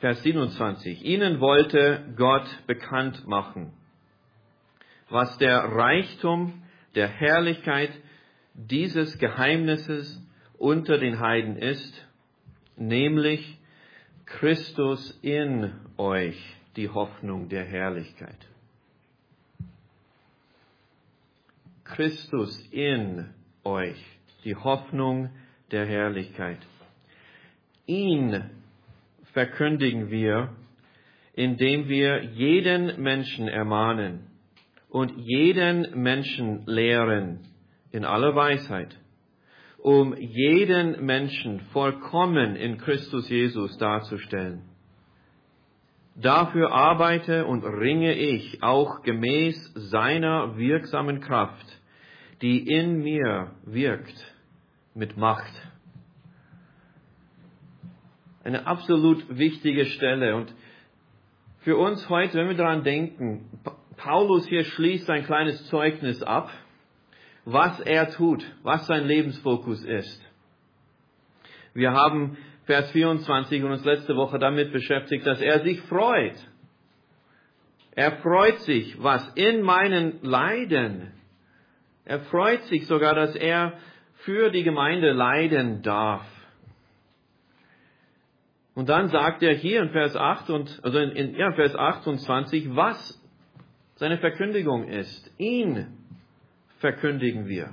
Vers 27. Ihnen wollte Gott bekannt machen, was der Reichtum der Herrlichkeit dieses Geheimnisses unter den Heiden ist, nämlich Christus in euch, die Hoffnung der Herrlichkeit. Christus in euch, die Hoffnung der Herrlichkeit. Ihn verkündigen wir, indem wir jeden Menschen ermahnen und jeden Menschen lehren in aller Weisheit, um jeden Menschen vollkommen in Christus Jesus darzustellen. Dafür arbeite und ringe ich auch gemäß seiner wirksamen Kraft, die in mir wirkt, mit Macht. Eine absolut wichtige Stelle. Und für uns heute, wenn wir daran denken, Paulus hier schließt ein kleines Zeugnis ab, was er tut, was sein Lebensfokus ist. Wir haben Vers 24 und uns letzte Woche damit beschäftigt, dass er sich freut. Er freut sich, was in meinen Leiden. Er freut sich sogar, dass er für die Gemeinde leiden darf. Und dann sagt er hier in Vers 28, was seine Verkündigung ist. Ihn verkündigen wir.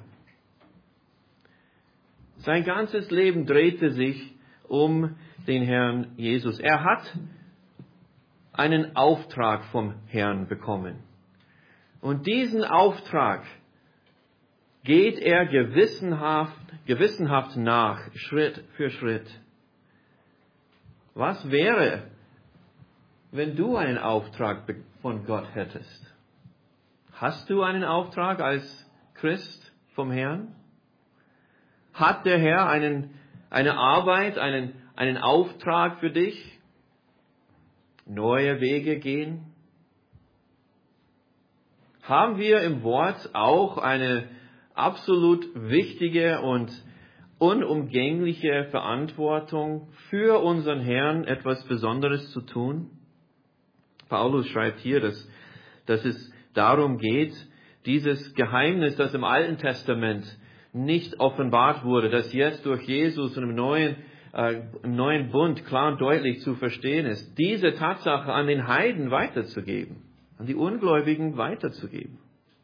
Sein ganzes Leben drehte sich um den Herrn Jesus. Er hat einen Auftrag vom Herrn bekommen. Und diesen Auftrag geht er gewissenhaft nach, Schritt für Schritt. Was wäre, wenn du einen Auftrag von Gott hättest? Hast du einen Auftrag als Christ vom Herrn? Hat der Herr eine Arbeit, einen Auftrag für dich? Neue Wege gehen? Haben wir im Wort auch eine absolut wichtige und unumgängliche Verantwortung, für unseren Herrn etwas Besonderes zu tun? Paulus schreibt hier, dass es darum geht, dieses Geheimnis, das im Alten Testament nicht offenbart wurde, das jetzt durch Jesus und im neuen Bund klar und deutlich zu verstehen ist, diese Tatsache an den Heiden weiterzugeben, an die Ungläubigen weiterzugeben.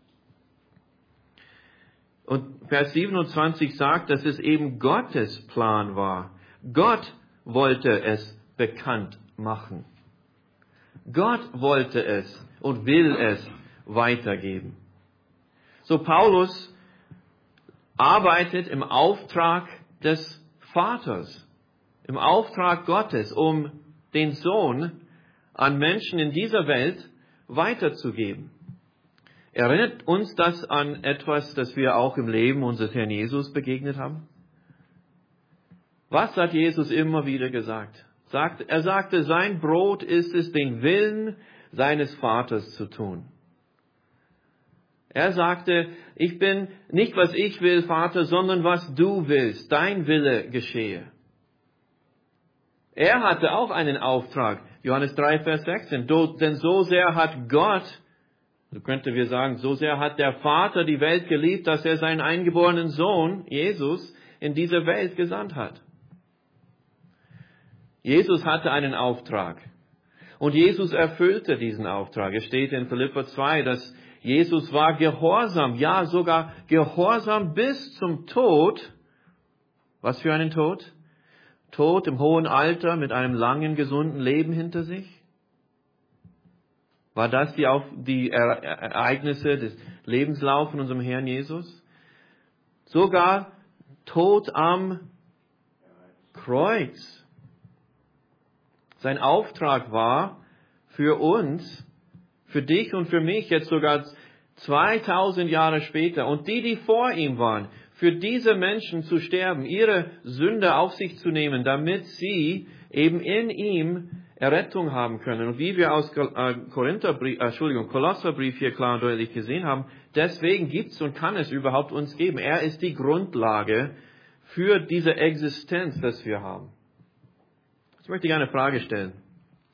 Und Vers 27 sagt, dass es eben Gottes Plan war. Gott wollte es bekannt machen. Gott wollte es und will es weitergeben. So Paulus arbeitet im Auftrag des Vaters, im Auftrag Gottes, um den Sohn an Menschen in dieser Welt weiterzugeben. Erinnert uns das an etwas, das wir auch im Leben unseres Herrn Jesus begegnet haben? Was hat Jesus immer wieder gesagt? Er sagte, sein Brot ist es, den Willen seines Vaters zu tun. Er sagte, ich bin nicht, was ich will, Vater, sondern was du willst. Dein Wille geschehe. Er hatte auch einen Auftrag. Johannes 3, Vers 16. Denn so sehr hat Gott, so könnten wir sagen, so sehr hat der Vater die Welt geliebt, dass er seinen eingeborenen Sohn, Jesus, in diese Welt gesandt hat. Jesus hatte einen Auftrag. Und Jesus erfüllte diesen Auftrag. Es steht in Philipper 2, dass Jesus war gehorsam, ja sogar gehorsam bis zum Tod. Was für einen Tod? Tod im hohen Alter mit einem langen, gesunden Leben hinter sich? War das die Ereignisse des Lebenslaufs von unserem Herrn Jesus? Sogar Tod am Kreuz. Sein Auftrag war für uns, für dich und für mich jetzt sogar 2000 Jahre später und die vor ihm waren, für diese Menschen zu sterben, ihre Sünde auf sich zu nehmen, damit sie eben in ihm Errettung haben können. Und wie wir aus Kolosserbrief hier klar und deutlich gesehen haben, deswegen gibt es und kann es überhaupt uns geben. Er ist die Grundlage für diese Existenz, das wir haben. Ich möchte gerne eine Frage stellen.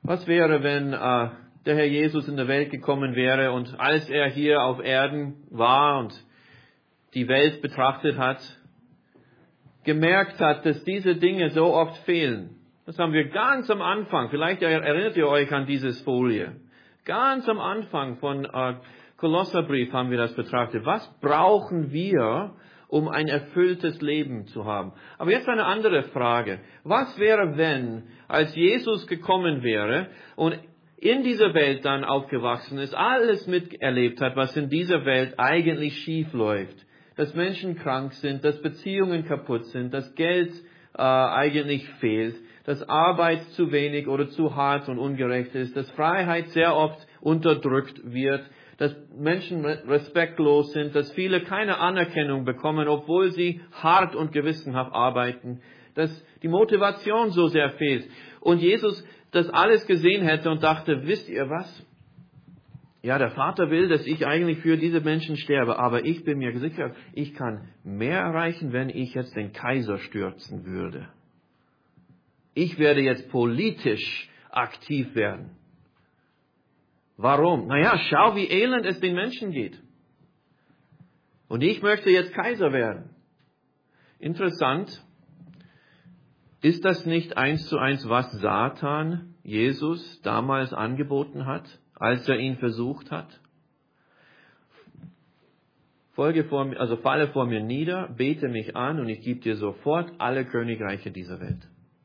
Was wäre, wenn der Herr Jesus in der Welt gekommen wäre und als er hier auf Erden war und die Welt betrachtet hat, gemerkt hat, dass diese Dinge so oft fehlen. Das haben wir ganz am Anfang, vielleicht erinnert ihr euch an diese Folie. Ganz am Anfang von Kolosserbrief haben wir das betrachtet. Was brauchen wir, um ein erfülltes Leben zu haben? Aber jetzt eine andere Frage. Was wäre, wenn, als Jesus gekommen wäre und in dieser Welt dann aufgewachsen ist, alles miterlebt hat, was in dieser Welt eigentlich schief läuft? Dass Menschen krank sind, dass Beziehungen kaputt sind, dass Geld eigentlich fehlt, dass Arbeit zu wenig oder zu hart und ungerecht ist, dass Freiheit sehr oft unterdrückt wird, dass Menschen respektlos sind, dass viele keine Anerkennung bekommen, obwohl sie hart und gewissenhaft arbeiten, dass die Motivation so sehr fehlt. Und Jesus das alles gesehen hätte und dachte, wisst ihr was? Ja, der Vater will, dass ich eigentlich für diese Menschen sterbe, aber ich bin mir sicher, ich kann mehr erreichen, wenn ich jetzt den Kaiser stürzen würde. Ich werde jetzt politisch aktiv werden. Warum? Naja, schau, wie elend es den Menschen geht. Und ich möchte jetzt Kaiser werden. Interessant, ist das nicht 1:1, was Satan Jesus damals angeboten hat, als er ihn versucht hat? Falle vor mir nieder, bete mich an und ich gebe dir sofort alle Königreiche dieser Welt.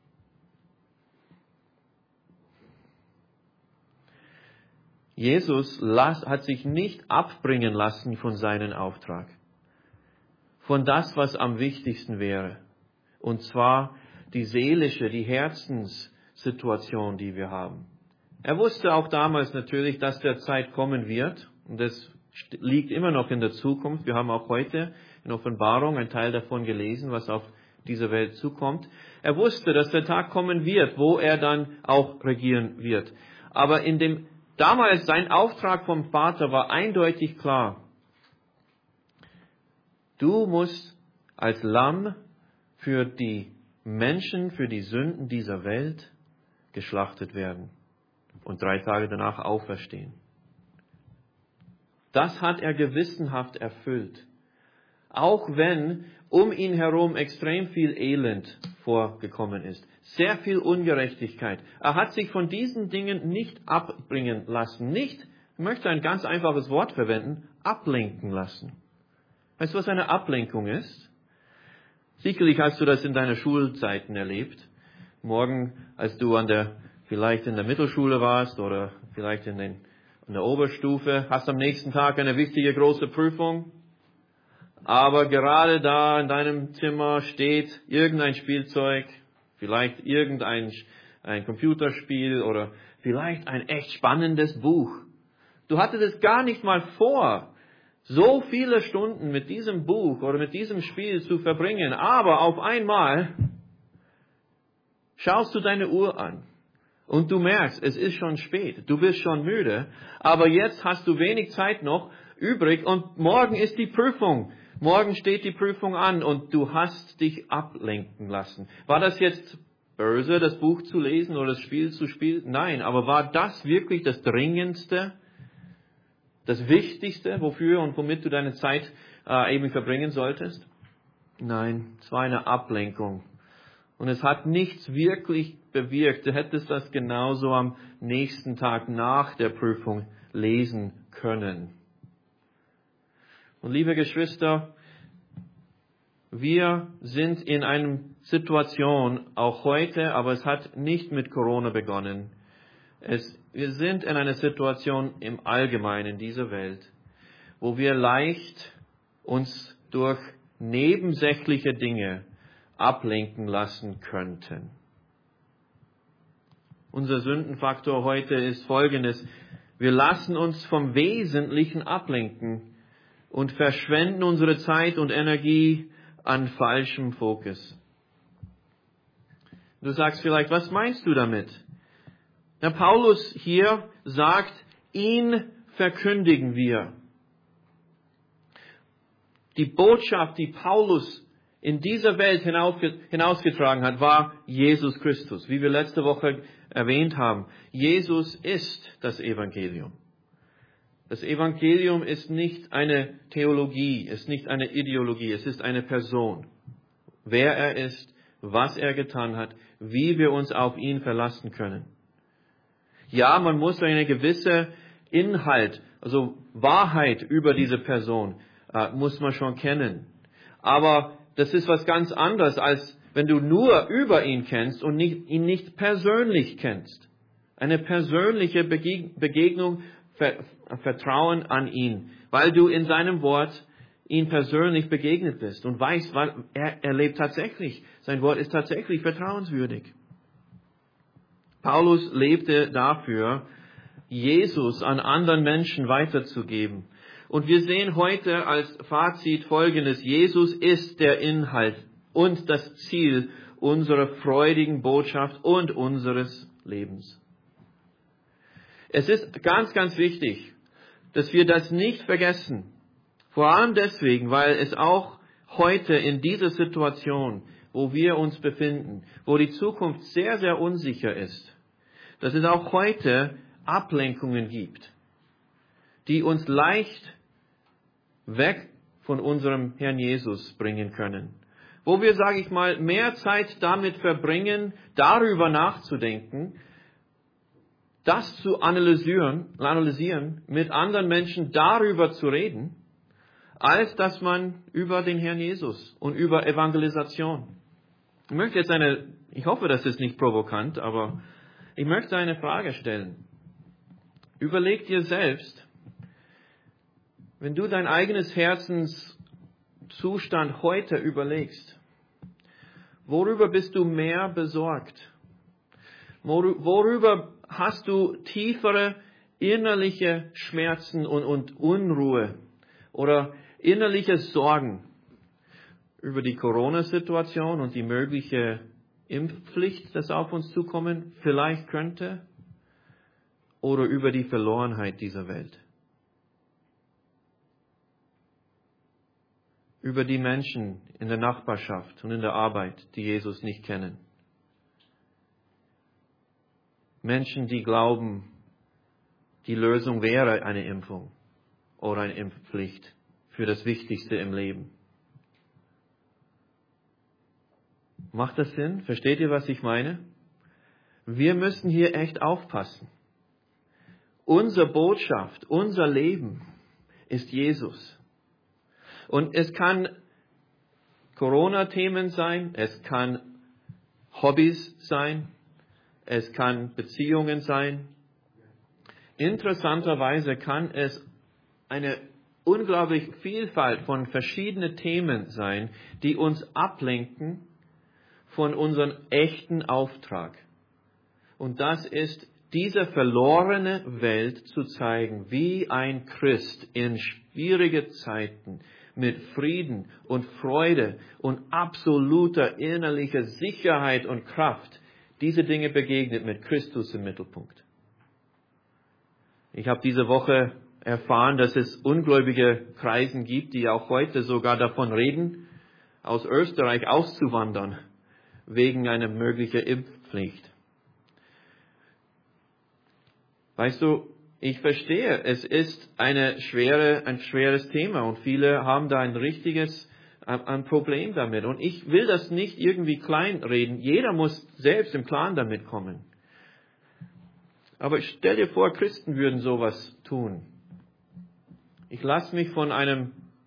Jesus hat sich nicht abbringen lassen von seinem Auftrag, von das, was am wichtigsten wäre, und zwar die seelische, die Herzenssituation, die wir haben. Er wusste auch damals natürlich, dass der Zeit kommen wird, und das liegt immer noch in der Zukunft. Wir haben auch heute in Offenbarung einen Teil davon gelesen, was auf diese Welt zukommt. Er wusste, dass der Tag kommen wird, wo er dann auch regieren wird. Aber damals sein Auftrag vom Vater war eindeutig klar. Du musst als Lamm für die Menschen, für die Sünden dieser Welt geschlachtet werden und 3 Tage danach auferstehen. Das hat er gewissenhaft erfüllt. Auch wenn um ihn herum extrem viel Elend vorgekommen ist. Sehr viel Ungerechtigkeit. Er hat sich von diesen Dingen nicht abbringen lassen. Ich möchte ein ganz einfaches Wort verwenden, ablenken lassen. Weißt du, was eine Ablenkung ist? Sicherlich hast du das in deinen Schulzeiten erlebt. Morgen, als du vielleicht in der Mittelschule warst oder vielleicht in der Oberstufe, hast am nächsten Tag eine wichtige große Prüfung. Aber gerade da in deinem Zimmer steht irgendein Spielzeug, vielleicht irgendein Computerspiel oder vielleicht ein echt spannendes Buch. Du hattest es gar nicht mal vor, so viele Stunden mit diesem Buch oder mit diesem Spiel zu verbringen, aber auf einmal schaust du deine Uhr an und du merkst, es ist schon spät, du bist schon müde, aber jetzt hast du wenig Zeit noch übrig und morgen ist die Prüfung. Morgen steht die Prüfung an und du hast dich ablenken lassen. War das jetzt böse, das Buch zu lesen oder das Spiel zu spielen? Nein, aber war das wirklich das Dringendste? Das Wichtigste, wofür und womit du deine Zeit eben verbringen solltest? Nein, es war eine Ablenkung. Und es hat nichts wirklich bewirkt. Du hättest das genauso am nächsten Tag nach der Prüfung lesen können. Und liebe Geschwister, wir sind in einer Situation, auch heute, aber es hat nicht mit Corona begonnen. Wir sind in einer Situation im Allgemeinen dieser Welt, wo wir leicht uns durch nebensächliche Dinge ablenken lassen könnten. Unser Sündenfaktor heute ist folgendes: Wir lassen uns vom Wesentlichen ablenken und verschwenden unsere Zeit und Energie an falschem Fokus. Du sagst vielleicht, was meinst du damit? Der Paulus hier sagt, ihn verkündigen wir. Die Botschaft, die Paulus in dieser Welt hinausgetragen hat, war Jesus Christus. Wie wir letzte Woche erwähnt haben. Jesus ist das Evangelium. Das Evangelium ist nicht eine Theologie, ist nicht eine Ideologie, es ist eine Person. Wer er ist, was er getan hat, wie wir uns auf ihn verlassen können. Ja, man muss eine gewisse Inhalt, also Wahrheit über diese Person, muss man schon kennen. Aber das ist was ganz anderes, als wenn du nur über ihn kennst und ihn nicht persönlich kennst. Eine persönliche Begegnung, Vertrauen an ihn, weil du in seinem Wort ihn persönlich begegnet bist und weißt, weil er lebt tatsächlich. Sein Wort ist tatsächlich vertrauenswürdig. Paulus lebte dafür, Jesus an anderen Menschen weiterzugeben. Und wir sehen heute als Fazit Folgendes: Jesus ist der Inhalt und das Ziel unserer freudigen Botschaft und unseres Lebens. Es ist ganz, ganz wichtig, dass wir das nicht vergessen. Vor allem deswegen, weil es auch heute in dieser Situation, wo wir uns befinden, wo die Zukunft sehr, sehr unsicher ist, dass es auch heute Ablenkungen gibt, die uns leicht weg von unserem Herrn Jesus bringen können. Wo wir, sage ich mal, mehr Zeit damit verbringen, darüber nachzudenken, das zu analysieren, mit anderen Menschen darüber zu reden, als dass man über den Herrn Jesus und über Evangelisation. Ich möchte jetzt ich hoffe, das ist nicht provokant, aber ich möchte eine Frage stellen. Überleg dir selbst, wenn du dein eigenes Herzenszustand heute überlegst, worüber bist du mehr besorgt? Worüber hast du tiefere innerliche Schmerzen und Unruhe oder innerliche Sorgen über die Corona-Situation und die mögliche Impfpflicht, das auf uns zukommen vielleicht könnte, oder über die Verlorenheit dieser Welt? Über die Menschen in der Nachbarschaft und in der Arbeit, die Jesus nicht kennen. Menschen, die glauben, die Lösung wäre eine Impfung oder eine Impfpflicht für das Wichtigste im Leben. Macht das Sinn? Versteht ihr, was ich meine? Wir müssen hier echt aufpassen. Unsere Botschaft, unser Leben ist Jesus. Und es kann Corona-Themen sein, es kann Hobbys sein, es kann Beziehungen sein. Interessanterweise kann es eine unglaubliche Vielfalt von verschiedenen Themen sein, die uns ablenken von unserem echten Auftrag. Und das ist, diese verlorene Welt zu zeigen, wie ein Christ in schwierigen Zeiten mit Frieden und Freude und absoluter innerlicher Sicherheit und Kraft diese Dinge begegnet mit Christus im Mittelpunkt. Ich habe diese Woche erfahren, dass es ungläubige Kreisen gibt, die auch heute sogar davon reden, aus Österreich auszuwandern, wegen einer möglichen Impfpflicht. Weißt du, ich verstehe, es ist ein schweres Thema und viele haben da ein Problem damit. Und ich will das nicht irgendwie kleinreden. Jeder muss selbst im Klaren damit kommen. Aber stell dir vor, Christen würden sowas tun. Ich lasse mich von einer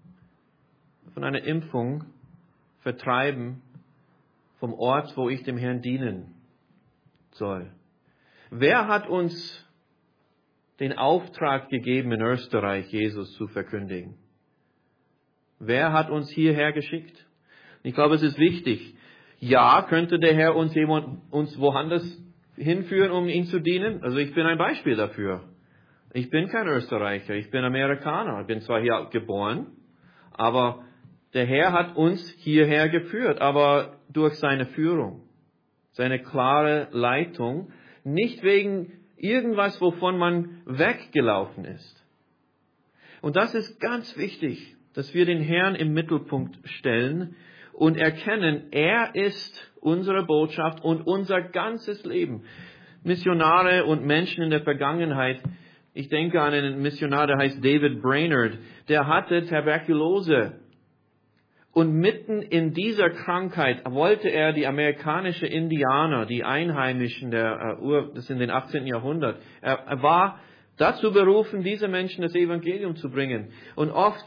Impfung vertreiben vom Ort, wo ich dem Herrn dienen soll. Wer hat uns den Auftrag gegeben, in Österreich Jesus zu verkündigen? Wer hat uns hierher geschickt? Ich glaube, es ist wichtig. Ja, könnte der Herr uns woanders hinführen, um ihn zu dienen? Also ich bin ein Beispiel dafür. Ich bin kein Österreicher, ich bin Amerikaner. Ich bin zwar hier geboren, aber der Herr hat uns hierher geführt, aber durch seine Führung, seine klare Leitung, nicht wegen irgendwas, wovon man weggelaufen ist. Und das ist ganz wichtig, dass wir den Herrn im Mittelpunkt stellen und erkennen, er ist unsere Botschaft und unser ganzes Leben. Missionare und Menschen in der Vergangenheit, ich denke an einen Missionar, der heißt David Brainerd, der hatte Tuberkulose. Und mitten in dieser Krankheit wollte er die amerikanische Indianer, die Einheimischen das in den 18. Jahrhundert, er war dazu berufen, diese Menschen das Evangelium zu bringen. Und oft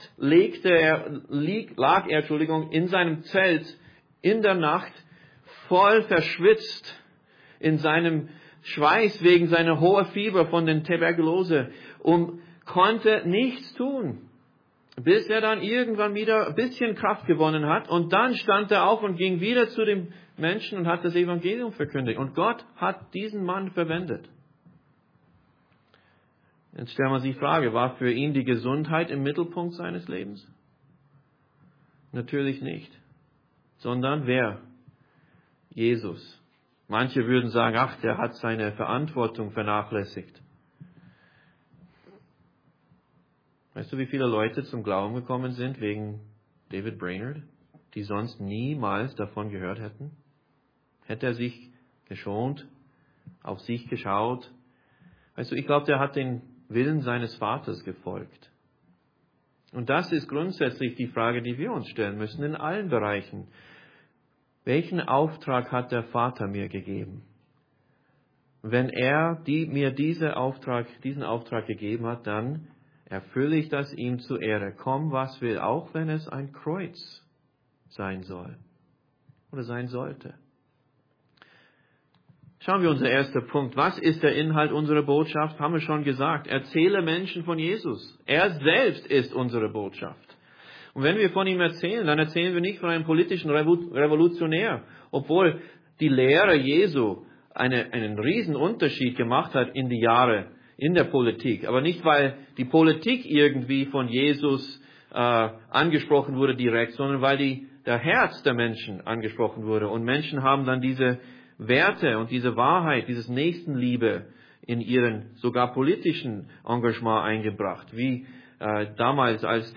lag er in seinem Zelt in der Nacht voll verschwitzt in seinem Schweiß wegen seiner hohen Fieber von der Tuberkulose und konnte nichts tun, bis er dann irgendwann wieder ein bisschen Kraft gewonnen hat. Und dann stand er auf und ging wieder zu den Menschen und hat das Evangelium verkündigt. Und Gott hat diesen Mann verwendet. Jetzt stellt man sich die Frage, war für ihn die Gesundheit im Mittelpunkt seines Lebens? Natürlich nicht. Sondern wer? Jesus. Manche würden sagen, ach, der hat seine Verantwortung vernachlässigt. Weißt du, wie viele Leute zum Glauben gekommen sind wegen David Brainerd, die sonst niemals davon gehört hätten? Hätte er sich geschont, auf sich geschaut? Weißt du, ich glaube, der hat den Willen seines Vaters gefolgt. Und das ist grundsätzlich die Frage, die wir uns stellen müssen in allen Bereichen. Welchen Auftrag hat der Vater mir gegeben? Wenn er mir diesen Auftrag gegeben hat, dann erfülle ich das ihm zur Ehre. Komm, was will, auch wenn es ein Kreuz sein soll oder sein sollte. Schauen wir unser erster Punkt. Was ist der Inhalt unserer Botschaft? Haben wir schon gesagt. Erzähle Menschen von Jesus. Er selbst ist unsere Botschaft. Und wenn wir von ihm erzählen, dann erzählen wir nicht von einem politischen Revolutionär, obwohl die Lehre Jesu einen riesen Unterschied gemacht hat in die Jahre in der Politik. Aber nicht, weil die Politik irgendwie von Jesus angesprochen wurde direkt, sondern weil der Herz der Menschen angesprochen wurde. Und Menschen haben dann diese Werte und diese Wahrheit, dieses Nächstenliebe in ihren sogar politischen Engagement eingebracht. Wie damals, als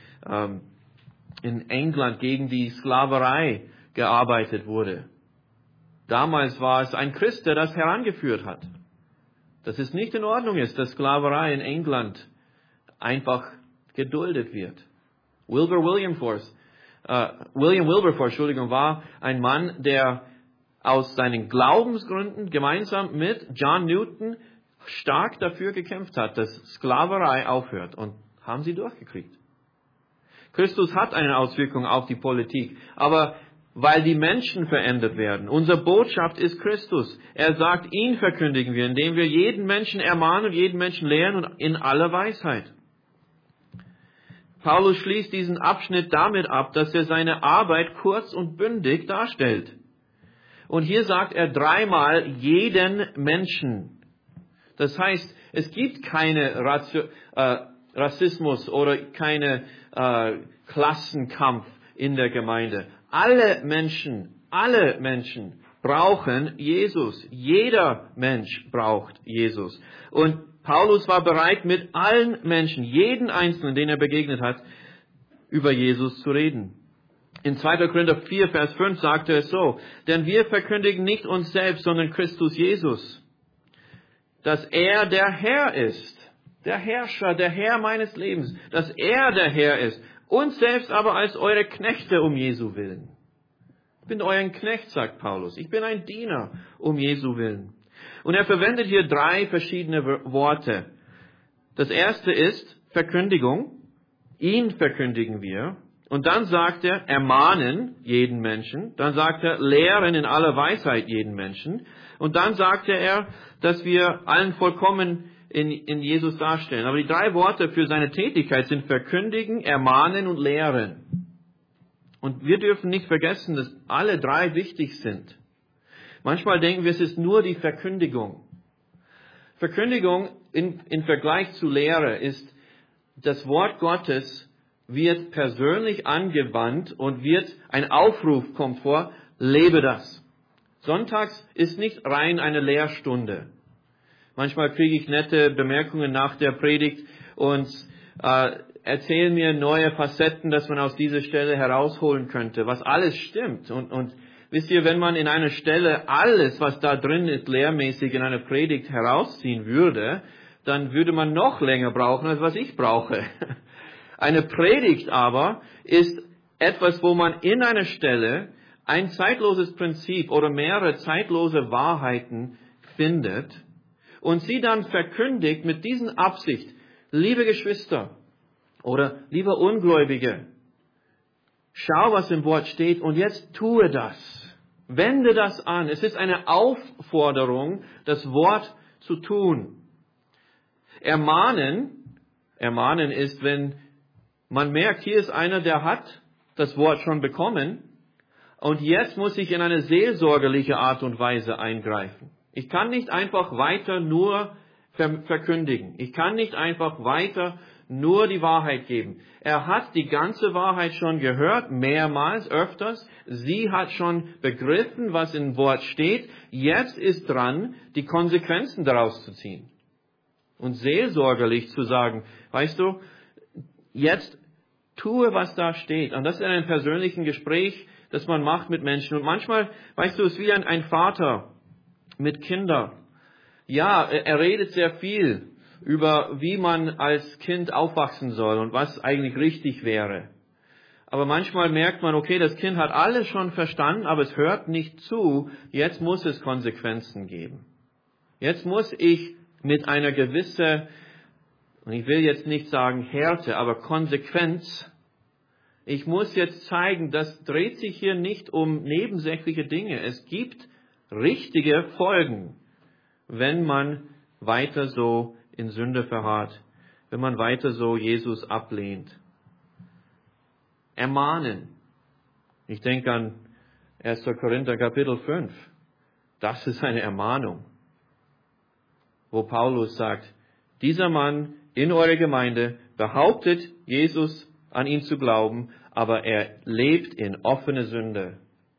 in England gegen die Sklaverei gearbeitet wurde. Damals war es ein Christ, der das herangeführt hat. Dass es nicht in Ordnung ist, dass Sklaverei in England einfach geduldet wird. William Wilberforce, war ein Mann, der aus seinen Glaubensgründen gemeinsam mit John Newton stark dafür gekämpft hat, dass Sklaverei aufhört. Und haben sie durchgekriegt. Christus hat eine Auswirkung auf die Politik, aber weil die Menschen verändert werden. Unsere Botschaft ist Christus. Er sagt, ihn verkündigen wir, indem wir jeden Menschen ermahnen und jeden Menschen lehren und in aller Weisheit. Paulus schließt diesen Abschnitt damit ab, dass er seine Arbeit kurz und bündig darstellt. Und hier sagt er dreimal jeden Menschen. Das heißt, es gibt keine Rassismus oder keine Klassenkampf in der Gemeinde. Alle Menschen brauchen Jesus. Jeder Mensch braucht Jesus. Und Paulus war bereit, mit allen Menschen, jeden Einzelnen, den er begegnet hat, über Jesus zu reden. In 2. Korinther 4, Vers 5 sagte er es so: Denn wir verkündigen nicht uns selbst, sondern Christus Jesus, dass er der Herr ist, der Herrscher, der Herr meines Lebens, dass er der Herr ist, uns selbst aber als eure Knechte um Jesu willen. Ich bin euer Knecht, sagt Paulus. Ich bin ein Diener um Jesu willen. Und er verwendet hier 3 verschiedene Worte. Das erste ist Verkündigung. Ihn verkündigen wir. Und dann sagt er, ermahnen jeden Menschen. Dann sagt er, lehren in aller Weisheit jeden Menschen. Und dann sagte er, dass wir allen vollkommen in Jesus darstellen. Aber die 3 Worte für seine Tätigkeit sind verkündigen, ermahnen und lehren. Und wir dürfen nicht vergessen, dass alle 3 wichtig sind. Manchmal denken wir, es ist nur die Verkündigung. Verkündigung im Vergleich zu Lehre ist, das Wort Gottes wird persönlich angewandt und ein Aufruf kommt vor, lebe das. Sonntags ist nicht rein eine Lehrstunde. Manchmal kriege ich nette Bemerkungen nach der Predigt und erzählen mir neue Facetten, dass man aus dieser Stelle herausholen könnte, was alles stimmt. Und Wisst ihr, wenn man in einer Stelle alles, was da drin ist, lehrmäßig in einer Predigt herausziehen würde, dann würde man noch länger brauchen, als was ich brauche. Eine Predigt aber ist etwas, wo man in einer Stelle ein zeitloses Prinzip oder mehrere zeitlose Wahrheiten findet und sie dann verkündigt mit diesen Absicht, liebe Geschwister oder liebe Ungläubige, schau, was im Wort steht und jetzt tue das. Wende das an. Es ist eine Aufforderung, das Wort zu tun. Ermahnen ist, wenn man merkt, hier ist einer, der hat das Wort schon bekommen und jetzt muss ich in eine seelsorgerliche Art und Weise eingreifen. Ich kann nicht einfach weiter nur verkündigen. Ich kann nicht einfach weiter nur die Wahrheit geben. Er hat die ganze Wahrheit schon gehört, mehrmals, öfters. Sie hat schon begriffen, was im Wort steht. Jetzt ist dran, die Konsequenzen daraus zu ziehen. Und seelsorgerlich zu sagen, weißt du, jetzt tue, was da steht. Und das ist in einem persönlichen Gespräch, das man macht mit Menschen. Und manchmal, weißt du, es ist wie ein Vater mit Kindern. Ja, er redet sehr viel über, wie man als Kind aufwachsen soll und was eigentlich richtig wäre. Aber manchmal merkt man, okay, das Kind hat alles schon verstanden, aber es hört nicht zu. Jetzt muss es Konsequenzen geben. Jetzt muss ich mit einer gewissen, und ich will jetzt nicht sagen Härte, aber Konsequenz, ich muss jetzt zeigen, das dreht sich hier nicht um nebensächliche Dinge. Es gibt richtige Folgen, wenn man weiter so in Sünde verharrt, wenn man weiter so Jesus ablehnt. Ermahnen. Ich denke an 1. Korinther Kapitel 5. Das ist eine Ermahnung, wo Paulus sagt, dieser Mann in eurer Gemeinde behauptet, Jesus an ihn zu glauben, aber er lebt in offene Sünde.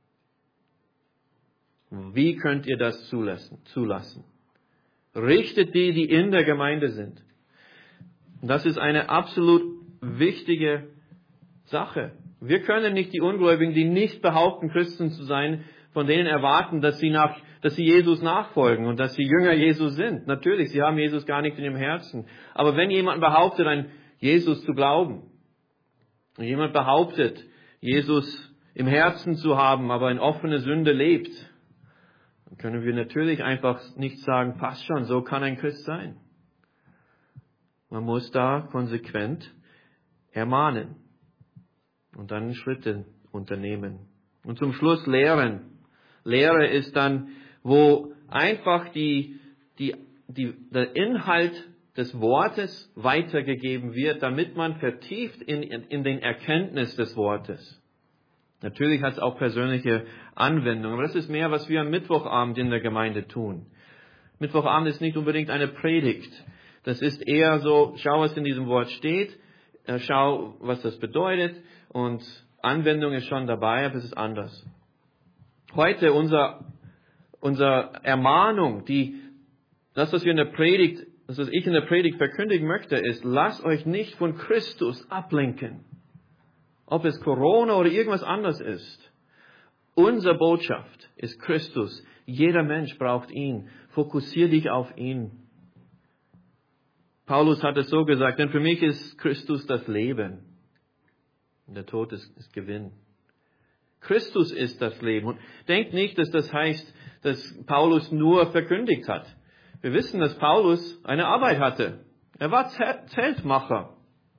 Wie könnt ihr das zulassen? Richtet die in der Gemeinde sind. Und das ist eine absolut wichtige Sache. Wir können nicht die Ungläubigen, die nicht behaupten, Christen zu sein, von denen erwarten, dass sie Jesus nachfolgen und dass sie Jünger Jesus sind. Natürlich, sie haben Jesus gar nicht in ihrem Herzen. Aber wenn jemand behauptet, an Jesus zu glauben, und jemand behauptet, Jesus im Herzen zu haben, aber in offene Sünde lebt, dann können wir natürlich einfach nicht sagen, passt schon, so kann ein Christ sein. Man muss da konsequent ermahnen und dann Schritte unternehmen. Und zum Schluss lehren. Lehre ist dann, wo einfach der Inhalt des Wortes weitergegeben wird, damit man vertieft in den Erkenntnis des Wortes. Natürlich hat es auch persönliche Anwendungen, aber das ist mehr, was wir am Mittwochabend in der Gemeinde tun. Mittwochabend ist nicht unbedingt eine Predigt. Das ist eher so, schau, was in diesem Wort steht, schau, was das bedeutet und Anwendung ist schon dabei, aber es ist anders. Heute unsere Ermahnung, das, was ich in der Predigt verkündigen möchte, ist, lasst euch nicht von Christus ablenken. Ob es Corona oder irgendwas anderes ist. Unsere Botschaft ist Christus. Jeder Mensch braucht ihn. Fokussier dich auf ihn. Paulus hat es so gesagt, denn für mich ist Christus das Leben. Und der Tod ist Gewinn. Christus ist das Leben. Und denkt nicht, dass das heißt, dass Paulus nur verkündigt hat. Wir wissen, dass Paulus eine Arbeit hatte. Er war Zeltmacher.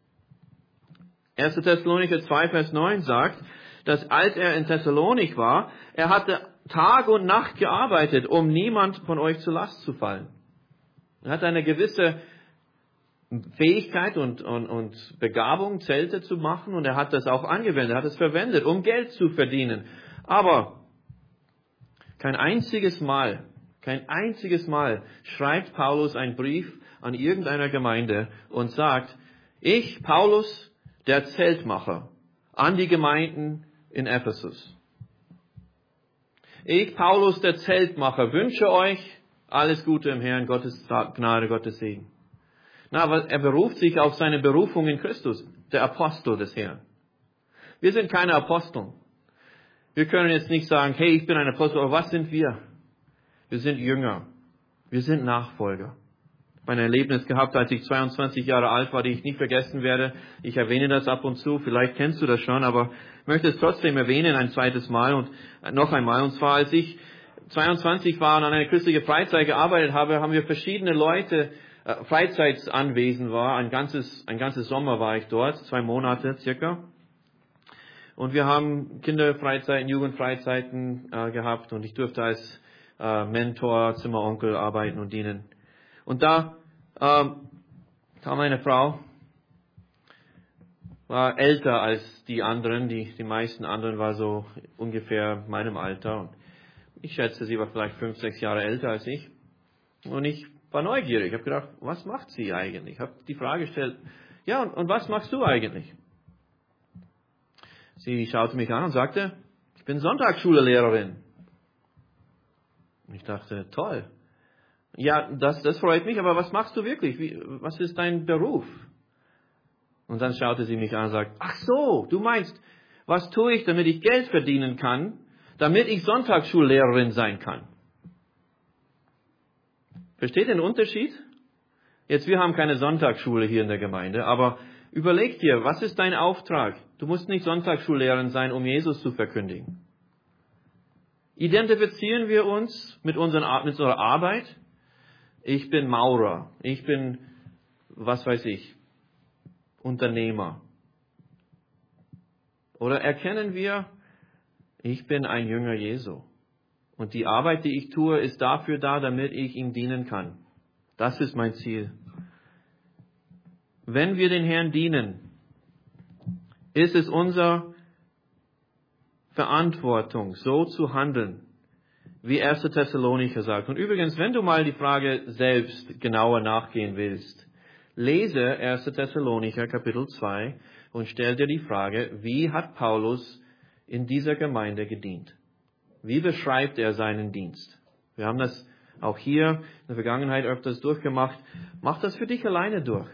1. Thessalonicher 2, Vers 9 sagt, dass als er in Thessalonik war, er hatte Tag und Nacht gearbeitet, um niemand von euch zur Last zu fallen. Er hatte eine gewisse Fähigkeit und Begabung, Zelte zu machen, und er hat das auch angewendet, er hat es verwendet, um Geld zu verdienen. Aber kein einziges Mal schreibt Paulus einen Brief an irgendeiner Gemeinde und sagt, ich, Paulus, der Zeltmacher, an die Gemeinden in Ephesus. Ich, Paulus, der Zeltmacher, wünsche euch alles Gute im Herrn, Gottes Gnade, Gottes Segen. Aber er beruft sich auf seine Berufung in Christus, der Apostel des Herrn. Wir sind keine Apostel. Wir können jetzt nicht sagen, hey, ich bin ein Apostel, aber was sind wir? Wir sind Jünger. Wir sind Nachfolger. Ich habe ein Erlebnis gehabt, als ich 22 Jahre alt war, die ich nicht vergessen werde. Ich erwähne das ab und zu, vielleicht kennst du das schon, aber ich möchte es trotzdem erwähnen, ein zweites Mal und noch einmal. Und zwar, als ich 22 war und an einer christlichen Freizeit gearbeitet habe, haben wir verschiedene Leute, Freizeitsanwesen war, ein ganzes Sommer war ich dort, 2 Monate circa. Und wir haben Kinderfreizeiten, Jugendfreizeiten gehabt und ich durfte als Mentor, Zimmeronkel arbeiten und dienen. Und da kam eine Frau, war älter als die anderen, die meisten anderen war so ungefähr meinem Alter. Und ich schätze, sie war vielleicht 5, 6 Jahre älter als ich. Und ich war neugierig. Ich habe gedacht, was macht sie eigentlich? Ich habe die Frage gestellt, ja, und was machst du eigentlich? Sie schaute mich an und sagte, ich bin Sonntagsschullehrerin. Und ich dachte, toll. Ja, das freut mich, aber was machst du wirklich? Was ist dein Beruf? Und dann schaute sie mich an und sagte, ach so, du meinst, was tue ich, damit ich Geld verdienen kann, damit ich Sonntagsschullehrerin sein kann? Versteht ihr den Unterschied? Jetzt, wir haben keine Sonntagsschule hier in der Gemeinde, aber überleg dir, was ist dein Auftrag? Du musst nicht Sonntagsschullehrerin sein, um Jesus zu verkündigen. Identifizieren wir uns mit unserer Arbeit? Ich bin Maurer. Ich bin, was weiß ich, Unternehmer. Oder erkennen wir, ich bin ein Jünger Jesu. Und die Arbeit, die ich tue, ist dafür da, damit ich ihm dienen kann. Das ist mein Ziel. Wenn wir den Herrn dienen, ist es unsere Verantwortung, so zu handeln, wie 1. Thessalonicher sagt. Und übrigens, wenn du mal die Frage selbst genauer nachgehen willst, lese 1. Thessalonicher Kapitel 2 und stell dir die Frage, wie hat Paulus in dieser Gemeinde gedient? Wie beschreibt er seinen Dienst? Wir haben das auch hier in der Vergangenheit öfters durchgemacht. Mach das für dich alleine durch.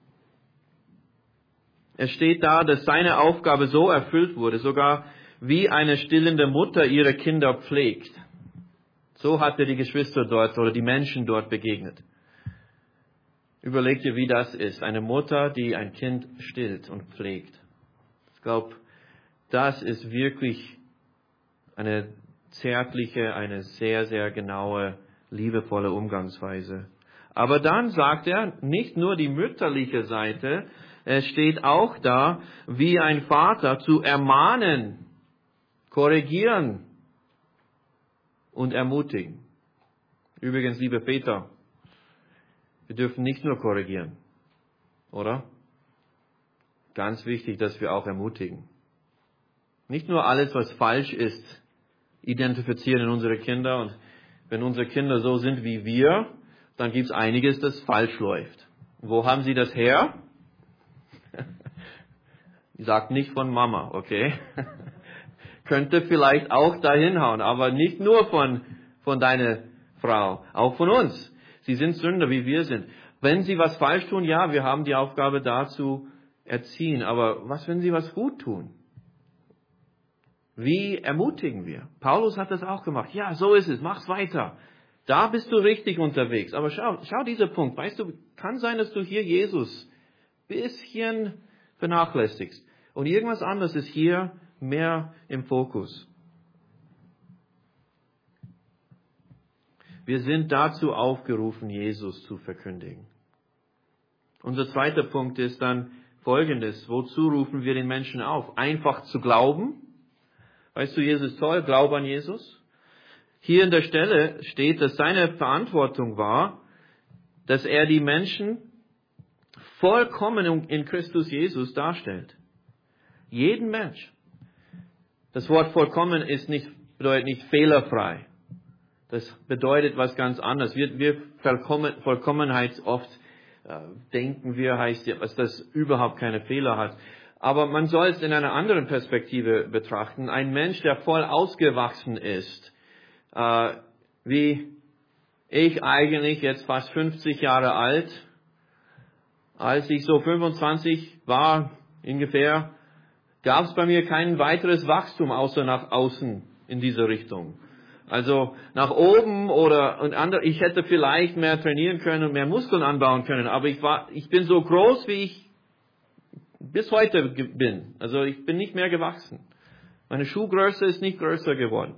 Es steht da, dass seine Aufgabe so erfüllt wurde, sogar wie eine stillende Mutter ihre Kinder pflegt. So hat er die Geschwister dort oder die Menschen dort begegnet. Überleg dir, wie das ist. Eine Mutter, die ein Kind stillt und pflegt. Ich glaube, das ist wirklich eine zärtliche, eine sehr, sehr genaue, liebevolle Umgangsweise. Aber dann sagt er, nicht nur die mütterliche Seite, es steht auch da, wie ein Vater zu ermahnen, korrigieren und ermutigen. Übrigens, liebe Väter, wir dürfen nicht nur korrigieren, oder? Ganz wichtig, dass wir auch ermutigen. Nicht nur alles, was falsch ist, identifizieren in unsere Kinder. Und wenn unsere Kinder so sind wie wir, dann gibt es einiges, das falsch läuft. Wo haben sie das her? Ich sage nicht von Mama, okay? Könnte vielleicht auch dahin hauen, aber nicht nur von deiner Frau, auch von uns. Sie sind Sünder, wie wir sind. Wenn sie was falsch tun, ja, wir haben die Aufgabe dazu erziehen. Aber was, wenn sie was gut tun? Wie ermutigen wir? Paulus hat das auch gemacht. Ja, so ist es, mach's weiter. Da bist du richtig unterwegs. Aber schau dieser Punkt. Weißt du, kann sein, dass du hier Jesus bisschen vernachlässigst. Und irgendwas anderes ist hier mehr im Fokus. Wir sind dazu aufgerufen, Jesus zu verkündigen. Unser zweiter Punkt ist dann Folgendes. Wozu rufen wir den Menschen auf? Einfach zu glauben. Weißt du, Jesus ist toll, glaub an Jesus. Hier in der Stelle steht, dass seine Verantwortung war, dass er die Menschen vollkommen in Christus Jesus darstellt. Jeden Mensch. Das Wort vollkommen bedeutet nicht fehlerfrei. Das bedeutet was ganz anderes. Vollkommenheit oft denken wir, heißt ja, dass das überhaupt keine Fehler hat. Aber man soll es in einer anderen Perspektive betrachten. Ein Mensch, der voll ausgewachsen ist, wie ich eigentlich jetzt fast 50 Jahre alt, als ich so 25 war ungefähr, gab es bei mir kein weiteres Wachstum außer nach außen in diese Richtung. Also nach oben ich hätte vielleicht mehr trainieren können und mehr Muskeln anbauen können, aber ich bin so groß, wie ich bis heute bin. Also ich bin nicht mehr gewachsen. Meine Schuhgröße ist nicht größer geworden.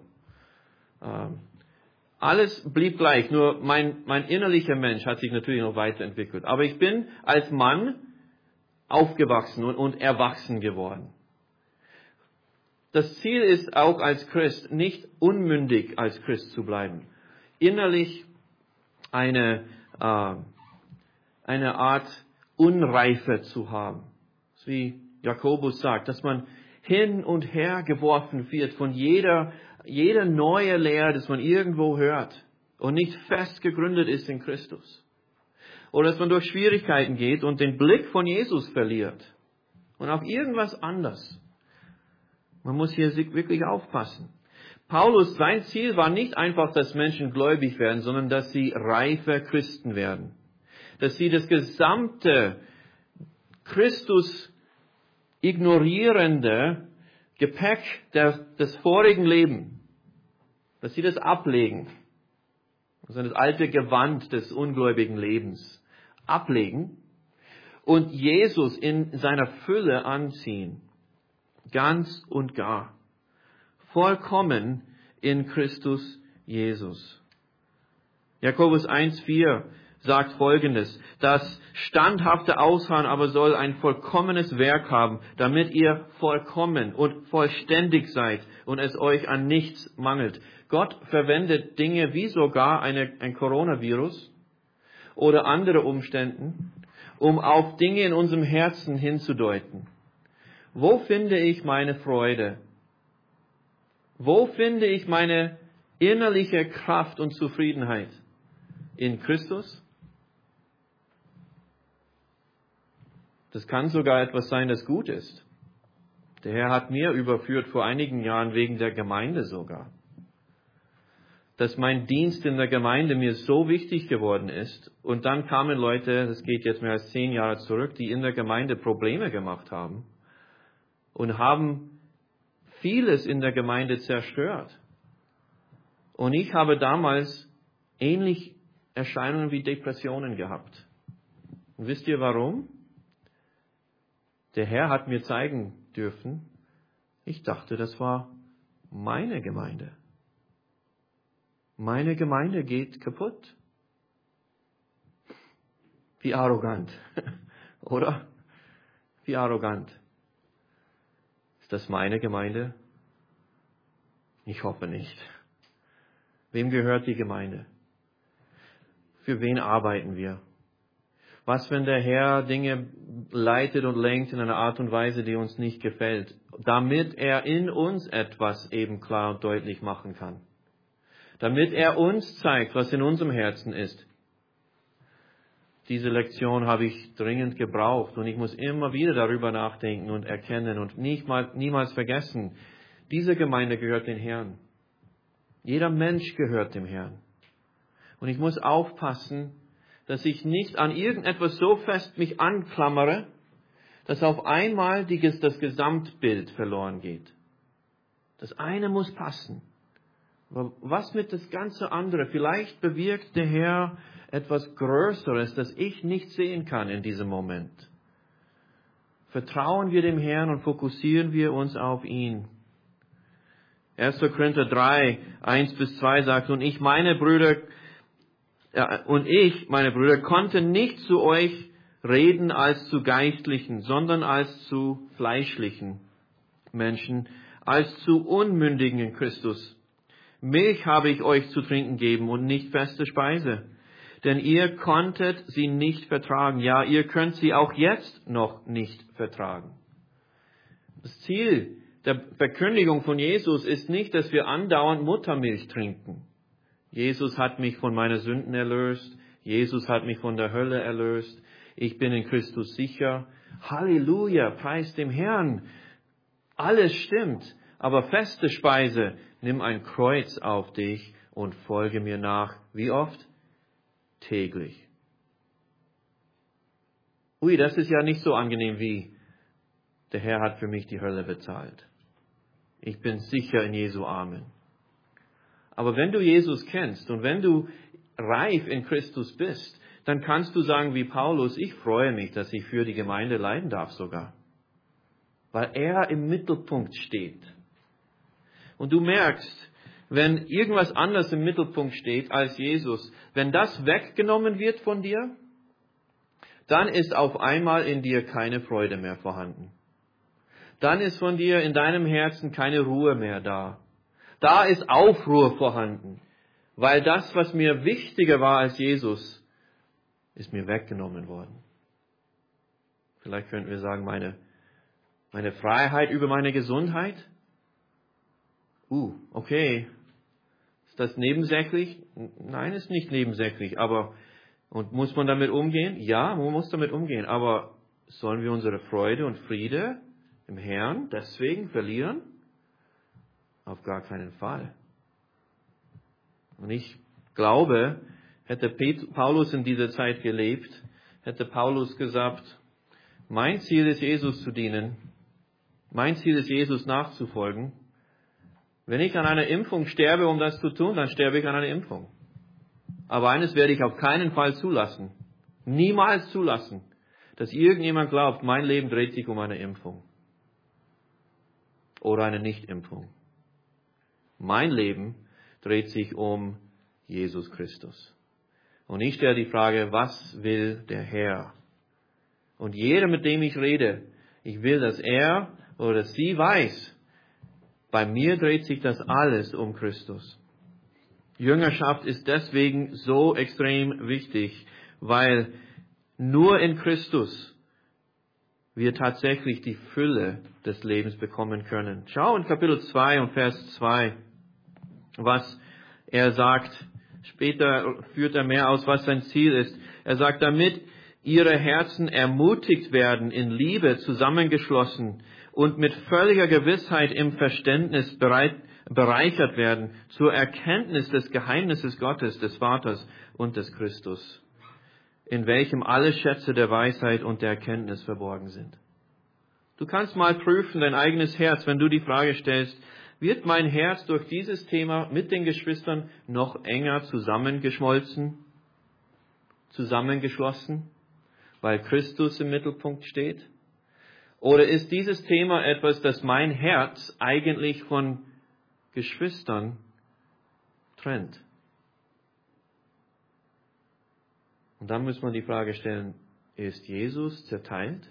Alles blieb gleich, nur mein innerlicher Mensch hat sich natürlich noch weiterentwickelt. Aber ich bin als Mann aufgewachsen und erwachsen geworden. Das Ziel ist auch als Christ, nicht unmündig als Christ zu bleiben. Innerlich eine Art Unreife zu haben. Wie Jakobus sagt, dass man hin und her geworfen wird von jeder neue Lehre, das man irgendwo hört und nicht fest gegründet ist in Christus. Oder dass man durch Schwierigkeiten geht und den Blick von Jesus verliert und auf irgendwas anderes. Man muss hier wirklich aufpassen. Paulus, sein Ziel war nicht einfach, dass Menschen gläubig werden, sondern dass sie reife Christen werden. Dass sie das gesamte Christus ignorierende Gepäck des vorigen Lebens, dass sie das ablegen. Also das alte Gewand des ungläubigen Lebens ablegen und Jesus in seiner Fülle anziehen. Ganz und gar. Vollkommen in Christus Jesus. Jakobus 1,4 sagt Folgendes: Das standhafte Ausharren aber soll ein vollkommenes Werk haben, damit ihr vollkommen und vollständig seid und es euch an nichts mangelt. Gott verwendet Dinge wie sogar ein Coronavirus oder andere Umstände, um auf Dinge in unserem Herzen hinzudeuten. Wo finde ich meine Freude? Wo finde ich meine innerliche Kraft und Zufriedenheit? In Christus? Das kann sogar etwas sein, das gut ist. Der Herr hat mir überführt vor einigen Jahren wegen der Gemeinde sogar. Dass mein Dienst in der Gemeinde mir so wichtig geworden ist. Und dann kamen Leute, das geht jetzt mehr als 10 Jahre zurück, die in der Gemeinde Probleme gemacht haben. Und haben vieles in der Gemeinde zerstört. Und ich habe damals ähnlich Erscheinungen wie Depressionen gehabt. Und wisst ihr warum? Der Herr hat mir zeigen dürfen, ich dachte, das war meine Gemeinde. Meine Gemeinde geht kaputt. Wie arrogant, oder? Wie arrogant. Ist das meine Gemeinde? Ich hoffe nicht. Wem gehört die Gemeinde? Für wen arbeiten wir? Was, wenn der Herr Dinge leitet und lenkt in einer Art und Weise, die uns nicht gefällt, damit er in uns etwas eben klar und deutlich machen kann? Damit er uns zeigt, was in unserem Herzen ist. Diese Lektion habe ich dringend gebraucht und ich muss immer wieder darüber nachdenken und erkennen und niemals vergessen, diese Gemeinde gehört dem Herrn. Jeder Mensch gehört dem Herrn. Und ich muss aufpassen, dass ich nicht an irgendetwas so fest mich anklammere, dass auf einmal das Gesamtbild verloren geht. Das eine muss passen. Aber was mit das ganze andere? Vielleicht bewirkt der Herr etwas Größeres, das ich nicht sehen kann in diesem Moment. Vertrauen wir dem Herrn und fokussieren wir uns auf ihn. 1. Korinther 3, 1-2 sagt, und ich, meine Brüder, konnte nicht zu euch reden als zu geistlichen, sondern als zu fleischlichen Menschen, als zu Unmündigen in Christus. Milch habe ich euch zu trinken gegeben und nicht feste Speise. Denn ihr konntet sie nicht vertragen. Ja, ihr könnt sie auch jetzt noch nicht vertragen. Das Ziel der Verkündigung von Jesus ist nicht, dass wir andauernd Muttermilch trinken. Jesus hat mich von meinen Sünden erlöst. Jesus hat mich von der Hölle erlöst. Ich bin in Christus sicher. Halleluja, preis dem Herrn. Alles stimmt. Aber feste Speise, nimm ein Kreuz auf dich und folge mir nach. Wie oft? Täglich. Ui, das ist ja nicht so angenehm wie der Herr hat für mich die Hölle bezahlt. Ich bin sicher in Jesu Armen. Aber wenn du Jesus kennst und wenn du reif in Christus bist, dann kannst du sagen wie Paulus, ich freue mich, dass ich für die Gemeinde leiden darf sogar. Weil er im Mittelpunkt steht. Und du merkst, wenn irgendwas anderes im Mittelpunkt steht als Jesus, wenn das weggenommen wird von dir, dann ist auf einmal in dir keine Freude mehr vorhanden. Dann ist von dir in deinem Herzen keine Ruhe mehr da. Da ist Aufruhr vorhanden, weil das, was mir wichtiger war als Jesus, ist mir weggenommen worden. Vielleicht könnten wir sagen, meine Freiheit über meine Gesundheit. Okay. Ist das nebensächlich? Nein, ist nicht nebensächlich. Und muss man damit umgehen? Ja, man muss damit umgehen. Aber sollen wir unsere Freude und Friede im Herrn deswegen verlieren? Auf gar keinen Fall. Und ich glaube, hätte Paulus in dieser Zeit gelebt, hätte Paulus gesagt, mein Ziel ist, Jesus zu dienen. Mein Ziel ist, Jesus nachzufolgen. Wenn ich an einer Impfung sterbe, um das zu tun, dann sterbe ich an einer Impfung. Aber eines werde ich auf keinen Fall zulassen. Niemals zulassen, dass irgendjemand glaubt, mein Leben dreht sich um eine Impfung. Oder eine Nichtimpfung. Mein Leben dreht sich um Jesus Christus. Und ich stelle die Frage, was will der Herr? Und jeder, mit dem ich rede, ich will, dass er oder sie weiß, bei mir dreht sich das alles um Christus. Jüngerschaft ist deswegen so extrem wichtig, weil nur in Christus wir tatsächlich die Fülle des Lebens bekommen können. Schau in Kapitel 2 und Vers 2, was er sagt. Später führt er mehr aus, was sein Ziel ist. Er sagt, damit ihre Herzen ermutigt werden, in Liebe zusammengeschlossen und mit völliger Gewissheit im Verständnis bereichert werden zur Erkenntnis des Geheimnisses Gottes, des Vaters und des Christus, in welchem alle Schätze der Weisheit und der Erkenntnis verborgen sind. Du kannst mal prüfen dein eigenes Herz, wenn du die Frage stellst, wird mein Herz durch dieses Thema mit den Geschwistern noch enger zusammengeschmolzen, zusammengeschlossen, weil Christus im Mittelpunkt steht? Oder ist dieses Thema etwas, das mein Herz eigentlich von Geschwistern trennt? Und dann muss man die Frage stellen, ist Jesus zerteilt?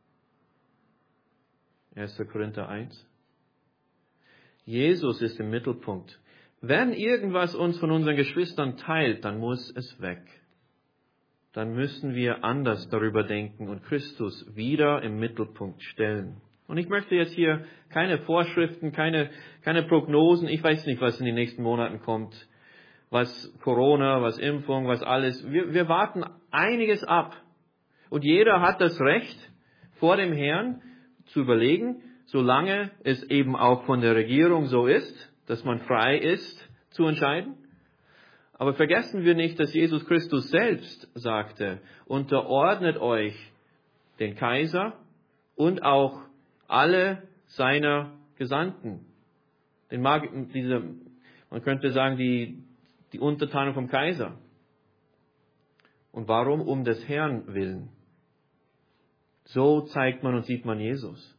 1. Korinther 1. Jesus ist im Mittelpunkt. Wenn irgendwas uns von unseren Geschwistern teilt, dann muss es weg. Dann müssen wir anders darüber denken und Christus wieder im Mittelpunkt stellen. Und ich möchte jetzt hier keine Vorschriften, keine Prognosen. Ich weiß nicht, was in den nächsten Monaten kommt. Was Corona, was Impfung, was alles. Wir warten einiges ab. Und jeder hat das Recht, vor dem Herrn zu überlegen, solange es eben auch von der Regierung so ist, dass man frei ist, zu entscheiden. Aber vergessen wir nicht, dass Jesus Christus selbst sagte, unterordnet euch den Kaiser und auch alle seiner Gesandten. Man könnte sagen, die Untertanen vom Kaiser. Und warum? Um des Herrn willen. So zeigt man und sieht man Jesus.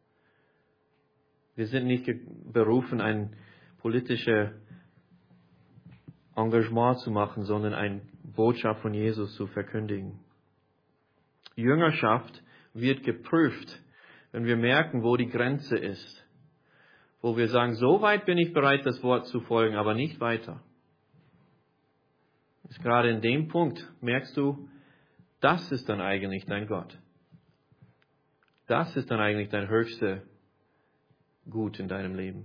Wir sind nicht berufen, ein politisches Engagement zu machen, sondern eine Botschaft von Jesus zu verkündigen. Jüngerschaft wird geprüft, wenn wir merken, wo die Grenze ist. Wo wir sagen, so weit bin ich bereit, das Wort zu folgen, aber nicht weiter. Ist gerade in dem Punkt, merkst du, das ist dann eigentlich dein Gott. Das ist dann eigentlich dein höchste Gut in deinem Leben.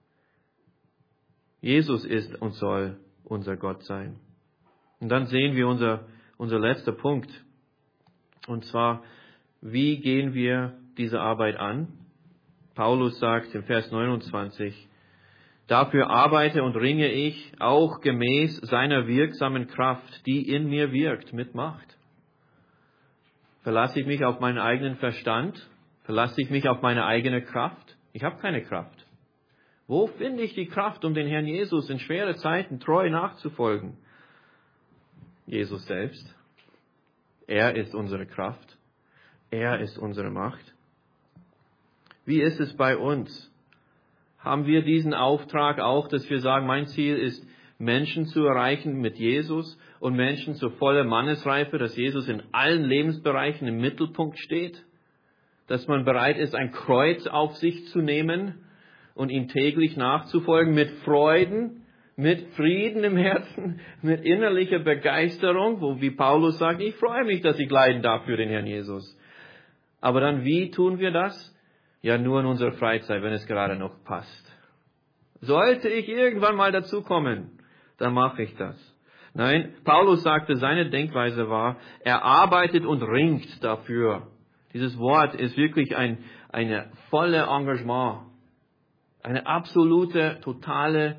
Jesus ist und soll unser Gott sein. Und dann sehen wir unser letzter Punkt. Und zwar, wie gehen wir diese Arbeit an? Paulus sagt im Vers 29, dafür arbeite und ringe ich auch gemäß seiner wirksamen Kraft, die in mir wirkt, mit Macht. Verlasse ich mich auf meinen eigenen Verstand? Verlasse ich mich auf meine eigene Kraft? Ich habe keine Kraft. Wo finde ich die Kraft, um den Herrn Jesus in schwere Zeiten treu nachzufolgen? Jesus selbst. Er ist unsere Kraft. Er ist unsere Macht. Wie ist es bei uns? Haben wir diesen Auftrag auch, dass wir sagen, mein Ziel ist, Menschen zu erreichen mit Jesus und Menschen zur vollen Mannesreife, dass Jesus in allen Lebensbereichen im Mittelpunkt steht? Dass man bereit ist, ein Kreuz auf sich zu nehmen und ihm täglich nachzufolgen mit Freuden, mit Frieden im Herzen, mit innerlicher Begeisterung, wo, wie Paulus sagt, ich freue mich, dass ich leiden darf für den Herrn Jesus. Aber dann, wie tun wir das? Ja, nur in unserer Freizeit, wenn es gerade noch passt. Sollte ich irgendwann mal dazukommen, dann mache ich das. Nein, Paulus sagte, seine Denkweise war, er arbeitet und ringt dafür. Dieses Wort ist wirklich eine volle Engagement. Eine absolute, totale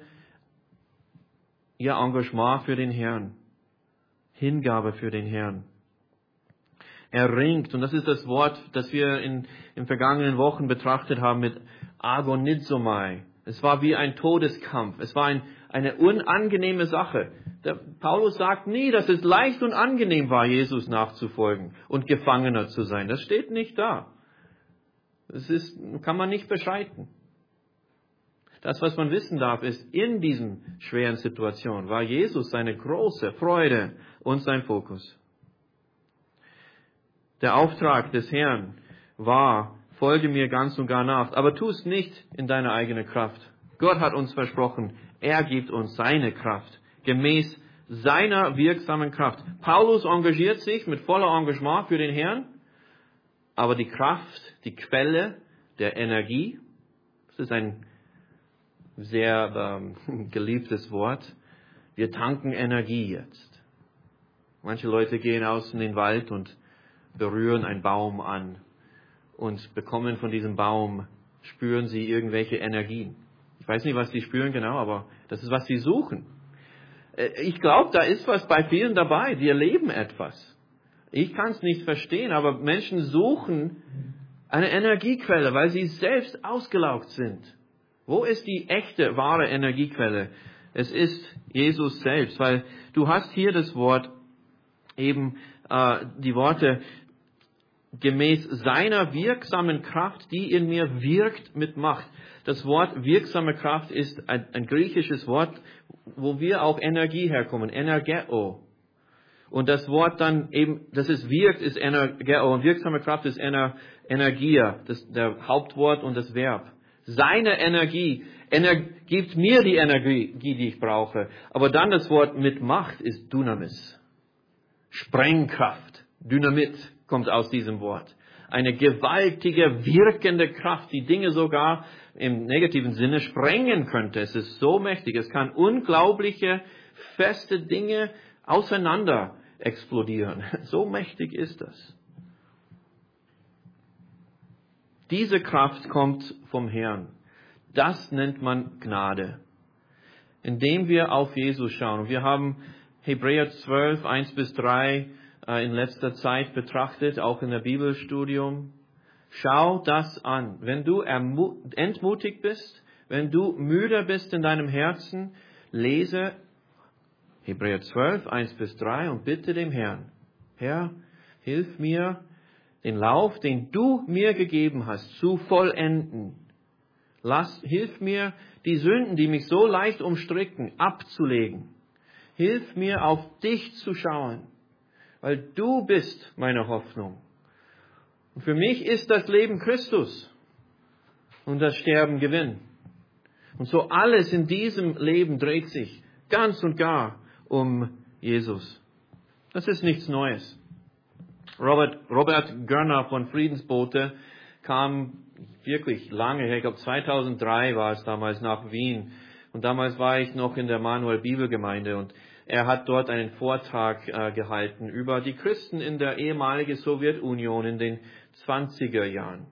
Engagement für den Herrn. Hingabe für den Herrn. Er ringt, und das ist das Wort, das wir in vergangenen Wochen betrachtet haben mit agonizomai. Es war wie ein Todeskampf. Es war eine unangenehme Sache. Paulus sagt nie, dass es leicht und angenehm war, Jesus nachzufolgen und Gefangener zu sein. Das steht nicht da. Kann man nicht bestreiten. Das, was man wissen darf, ist, in diesen schweren Situationen war Jesus seine große Freude und sein Fokus. Der Auftrag des Herrn war, folge mir ganz und gar nach, aber tu es nicht in deiner eigenen Kraft. Gott hat uns versprochen, er gibt uns seine Kraft, gemäß seiner wirksamen Kraft. Paulus engagiert sich mit voller Engagement für den Herrn, aber die Kraft, die Quelle der Energie, das ist ein sehr geliebtes Wort, wir tanken Energie jetzt. Manche Leute gehen aus in den Wald und berühren einen Baum an und bekommen von diesem Baum, spüren sie irgendwelche Energien. Ich weiß nicht, was sie spüren genau, aber das ist, was sie suchen. Ich glaube, da ist was bei vielen dabei, die erleben etwas. Ich kann es nicht verstehen, aber Menschen suchen eine Energiequelle, weil sie selbst ausgelaugt sind. Wo ist die echte, wahre Energiequelle? Es ist Jesus selbst, weil du hast hier das Wort, eben die Worte, gemäß seiner wirksamen Kraft, die in mir wirkt mit Macht. Das Wort wirksame Kraft ist ein griechisches Wort, wo wir auch Energie herkommen, energeo. Und das Wort dann eben, dass es wirkt, ist energeo. Und wirksame Kraft ist energia, der Hauptwort und das Verb. Seine Energie gibt mir die Energie, die ich brauche. Aber dann das Wort mit Macht ist Dynamis. Sprengkraft, Dynamit kommt aus diesem Wort. Eine gewaltige, wirkende Kraft, die Dinge sogar im negativen Sinne sprengen könnte. Es ist so mächtig. Es kann unglaubliche, feste Dinge auseinander explodieren. So mächtig ist das. Diese Kraft kommt vom Herrn. Das nennt man Gnade. Indem wir auf Jesus schauen. Und wir haben Hebräer 12, 1-3 in letzter Zeit betrachtet, auch in der Bibelstudium. Schau das an. Wenn du entmutigt bist, wenn du müde bist in deinem Herzen, lese Hebräer 12, 1-3 und bitte dem Herrn, Herr, hilf mir, den Lauf, den du mir gegeben hast, zu vollenden. Hilf mir, die Sünden, die mich so leicht umstricken, abzulegen. Hilf mir, auf dich zu schauen, weil du bist meine Hoffnung. Und für mich ist das Leben Christus und das Sterben Gewinn. Und so alles in diesem Leben dreht sich ganz und gar um Jesus. Das ist nichts Neues. Robert Görner von Friedensbote kam wirklich lange her, ich glaube 2003 war es damals, nach Wien. Und damals war ich noch in der Manuel Bibelgemeinde und er hat dort einen Vortrag gehalten über die Christen in der ehemaligen Sowjetunion in den 20er Jahren.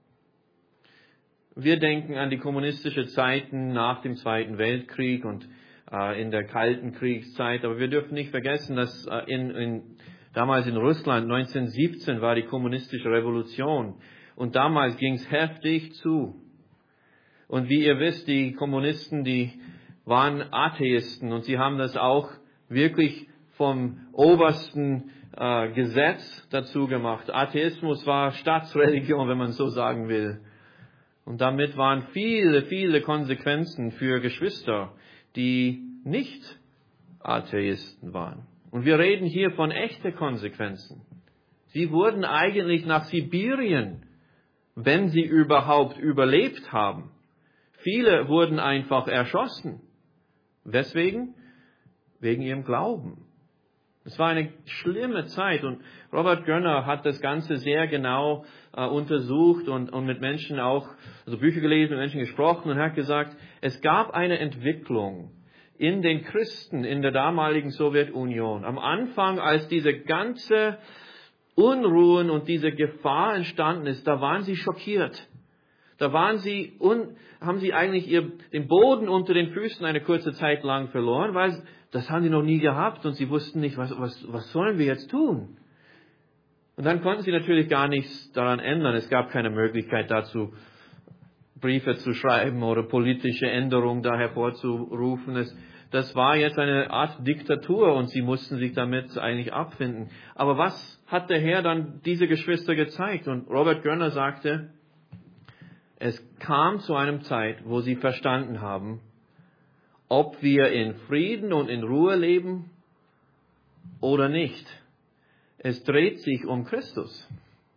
Wir denken an die kommunistische Zeiten nach dem Zweiten Weltkrieg und in der Kalten Kriegszeit, aber wir dürfen nicht vergessen, dass damals in Russland 1917 war die kommunistische Revolution Und damals ging es heftig zu. Und wie ihr wisst, die Kommunisten, die waren Atheisten und sie haben das auch wirklich vom obersten Gesetz dazu gemacht. Atheismus war Staatsreligion, wenn man so sagen will. Und damit waren viele, viele Konsequenzen für Geschwister, die nicht Atheisten waren. Und wir reden hier von echten Konsequenzen. Sie wurden eigentlich nach Sibirien, wenn sie überhaupt überlebt haben. Viele wurden einfach erschossen. Weswegen? Wegen ihrem Glauben. Es war eine schlimme Zeit und Robert Gönner hat das Ganze sehr genau untersucht und mit Menschen auch, also Bücher gelesen, mit Menschen gesprochen und hat gesagt, es gab eine Entwicklung in den Christen in der damaligen Sowjetunion. Am Anfang, als diese ganze Unruhen und diese Gefahr entstanden ist, da waren sie schockiert. Da haben sie eigentlich den Boden unter den Füßen eine kurze Zeit lang verloren, weil das haben sie noch nie gehabt und sie wussten nicht, was sollen wir jetzt tun? Und dann konnten sie natürlich gar nichts daran ändern. Es gab keine Möglichkeit dazu, Briefe zu schreiben oder politische Änderungen da hervorzurufen. Das war jetzt eine Art Diktatur und sie mussten sich damit eigentlich abfinden. Aber was hat der Herr dann diese Geschwister gezeigt? Und Robert Gönner sagte, es kam zu einem Zeit, wo sie verstanden haben, ob wir in Frieden und in Ruhe leben oder nicht. Es dreht sich um Christus.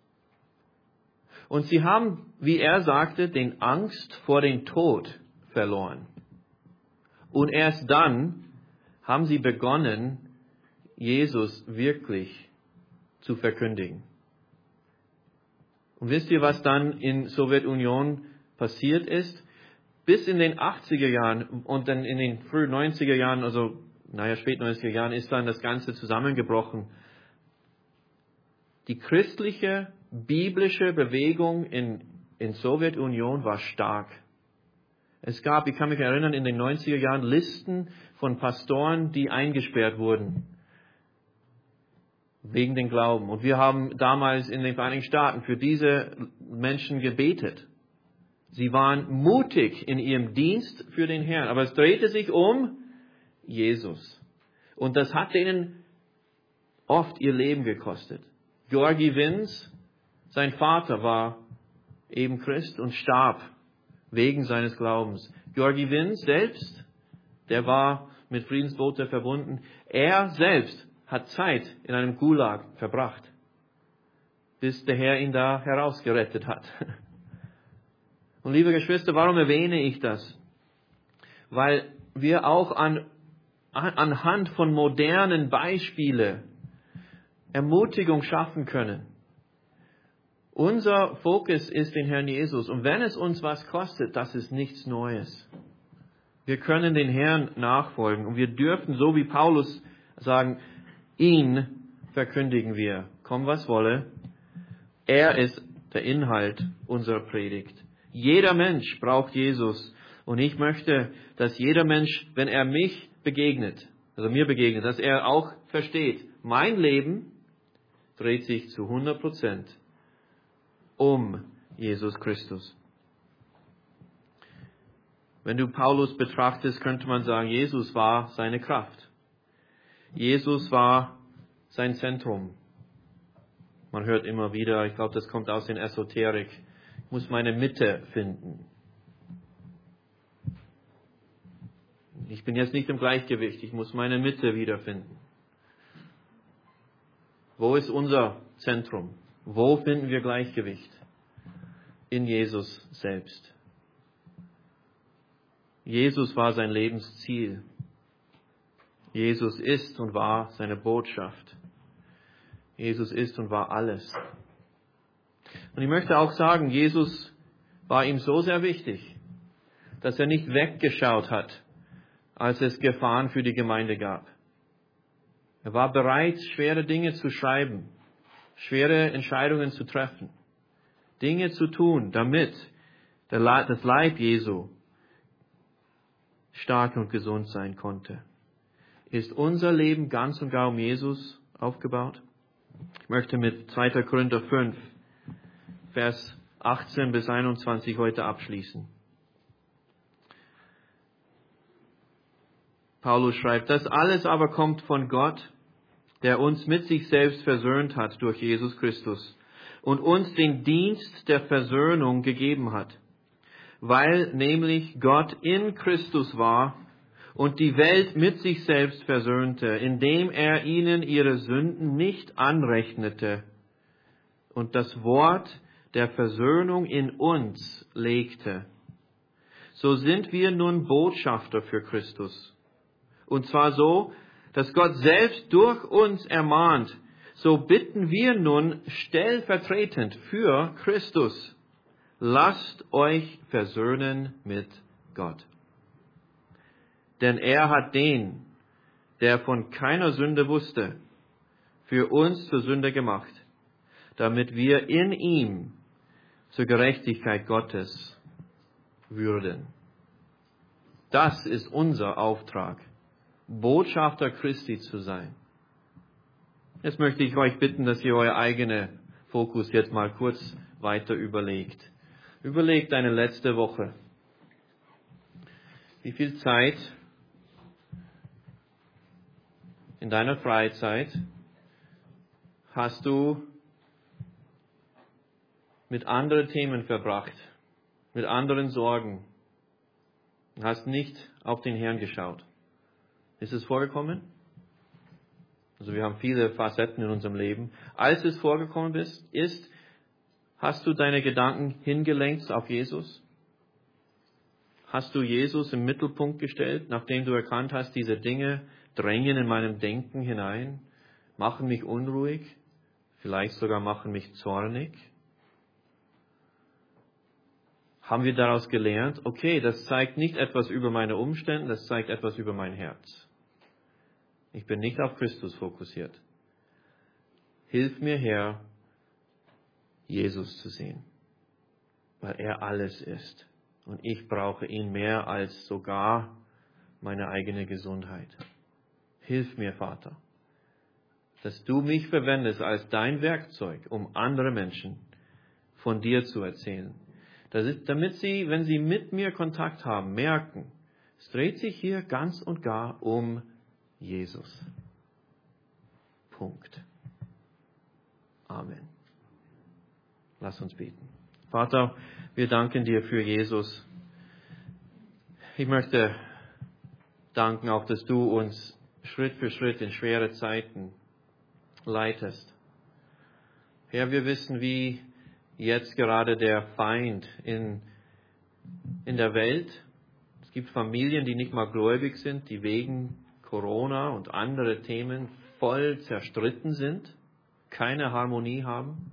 Und sie haben, wie er sagte, den Angst vor dem Tod verloren. Und erst dann haben sie begonnen, Jesus wirklich zu verkündigen. Und wisst ihr, was dann in Sowjetunion passiert ist? Bis in den 80er Jahren und dann in den frühen 90er Jahren, spät 90er Jahren, ist dann das Ganze zusammengebrochen. Die christliche, biblische Bewegung in Sowjetunion war stark. Es gab, ich kann mich erinnern, in den 90er Jahren Listen von Pastoren, die eingesperrt wurden. Wegen dem Glauben. Und wir haben damals in den Vereinigten Staaten für diese Menschen gebetet. Sie waren mutig in ihrem Dienst für den Herrn. Aber es drehte sich um Jesus. Und das hat denen oft ihr Leben gekostet. Georgi Vins, sein Vater war eben Christ und starb wegen seines Glaubens. Georgi Vins selbst, der war mit Friedensbote verbunden. Er selbst hat Zeit in einem Gulag verbracht, bis der Herr ihn da herausgerettet hat. Und liebe Geschwister, warum erwähne ich das? Weil wir auch anhand von modernen Beispielen Ermutigung schaffen können. Unser Fokus ist den Herrn Jesus. Und wenn es uns was kostet, das ist nichts Neues. Wir können den Herrn nachfolgen. Und wir dürfen, so wie Paulus sagen, ihn verkündigen wir. Komm, was wolle. Er ist der Inhalt unserer Predigt. Jeder Mensch braucht Jesus. Und ich möchte, dass jeder Mensch, wenn er mir begegnet, dass er auch versteht, mein Leben dreht sich zu 100% um Jesus Christus. Wenn du Paulus betrachtest, könnte man sagen, Jesus war seine Kraft. Jesus war sein Zentrum. Man hört immer wieder, ich glaube, das kommt aus der Esoterik, ich muss meine Mitte finden. Ich bin jetzt nicht im Gleichgewicht, ich muss meine Mitte wiederfinden. Wo ist unser Zentrum? Wo finden wir Gleichgewicht? In Jesus selbst. Jesus war sein Lebensziel. Jesus ist und war seine Botschaft. Jesus ist und war alles. Und ich möchte auch sagen, Jesus war ihm so sehr wichtig, dass er nicht weggeschaut hat, als es Gefahren für die Gemeinde gab. Er war bereit, schwere Dinge zu schreiben, schwere Entscheidungen zu treffen, Dinge zu tun, damit das Leib Jesu stark und gesund sein konnte. Ist unser Leben ganz und gar um Jesus aufgebaut? Ich möchte mit 2. Korinther 5, Vers 18 bis 21 heute abschließen. Paulus schreibt, das alles aber kommt von Gott, der uns mit sich selbst versöhnt hat durch Jesus Christus und uns den Dienst der Versöhnung gegeben hat, weil nämlich Gott in Christus war und die Welt mit sich selbst versöhnte, indem er ihnen ihre Sünden nicht anrechnete und das Wort der Versöhnung in uns legte. So sind wir nun Botschafter für Christus. Und zwar so, dass Gott selbst durch uns ermahnt. So bitten wir nun stellvertretend für Christus, lasst euch versöhnen mit Gott. Denn er hat den, der von keiner Sünde wusste, für uns zur Sünde gemacht, damit wir in ihm zur Gerechtigkeit Gottes würden. Das ist unser Auftrag, Botschafter Christi zu sein. Jetzt möchte ich euch bitten, dass ihr euer eigener Fokus jetzt mal kurz weiter überlegt. Überlegt eine letzte Woche. Wie viel Zeit in deiner Freizeit hast du mit anderen Themen verbracht, mit anderen Sorgen, und hast nicht auf den Herrn geschaut? Ist es vorgekommen? Also wir haben viele Facetten in unserem Leben. Als es vorgekommen ist, hast du deine Gedanken hingelenkt auf Jesus? Hast du Jesus im Mittelpunkt gestellt, nachdem du erkannt hast, diese Dinge drängen in meinem Denken hinein, machen mich unruhig, vielleicht sogar machen mich zornig? Haben wir daraus gelernt, okay, das zeigt nicht etwas über meine Umstände, das zeigt etwas über mein Herz. Ich bin nicht auf Christus fokussiert. Hilf mir, Herr, Jesus zu sehen, weil er alles ist. Und ich brauche ihn mehr als sogar meine eigene Gesundheit. Hilf mir, Vater, dass du mich verwendest als dein Werkzeug, um andere Menschen von dir zu erzählen. Damit sie, wenn sie mit mir Kontakt haben, merken, es dreht sich hier ganz und gar um Jesus. Punkt. Amen. Lass uns beten. Vater, wir danken dir für Jesus. Ich möchte danken auch, dass du uns Schritt für Schritt in schwere Zeiten leitest. Herr, wir wissen, wie jetzt gerade der Feind in der Welt, es gibt Familien, die nicht mal gläubig sind, die wegen Corona und andere Themen voll zerstritten sind, keine Harmonie haben.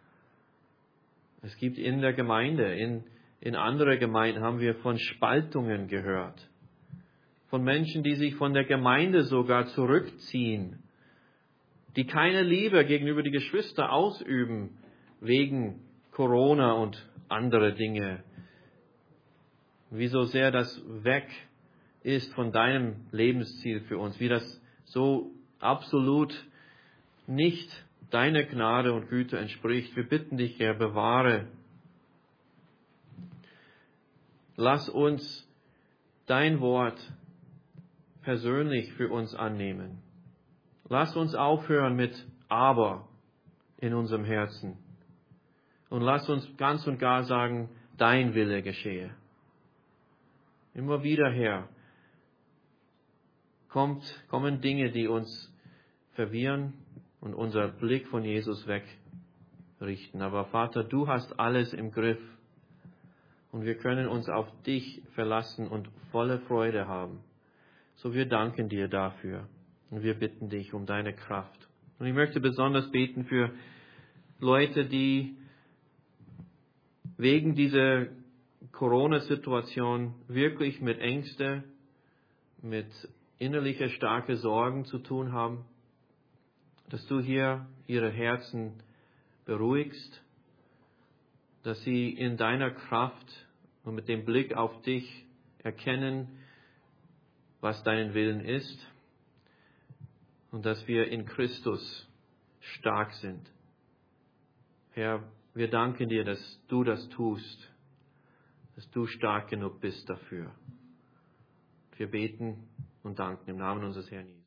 Es gibt in der Gemeinde, in anderer Gemeinden haben wir von Spaltungen gehört. Von Menschen, die sich von der Gemeinde sogar zurückziehen, die keine Liebe gegenüber die Geschwister ausüben, wegen Corona und andere Dinge. Wie so sehr das weg ist von deinem Lebensziel für uns, wie das so absolut nicht deiner Gnade und Güte entspricht. Wir bitten dich, Herr, bewahre. Lass uns dein Wort persönlich für uns annehmen. Lass uns aufhören mit Aber in unserem Herzen. Und lass uns ganz und gar sagen, dein Wille geschehe. Immer wieder, Herr, kommen Dinge, die uns verwirren und unser Blick von Jesus wegrichten. Aber Vater, du hast alles im Griff und wir können uns auf dich verlassen und volle Freude haben. So wir danken dir dafür und wir bitten dich um deine Kraft. Und ich möchte besonders beten für Leute, die wegen dieser Corona-Situation wirklich mit Ängste, mit innerlicher starke Sorgen zu tun haben, dass du hier ihre Herzen beruhigst, dass sie in deiner Kraft und mit dem Blick auf dich erkennen, was deinen Willen ist und dass wir in Christus stark sind. Herr, Wir danken dir, dass du das tust, dass du stark genug bist dafür. Wir beten und danken im Namen unseres Herrn Jesus.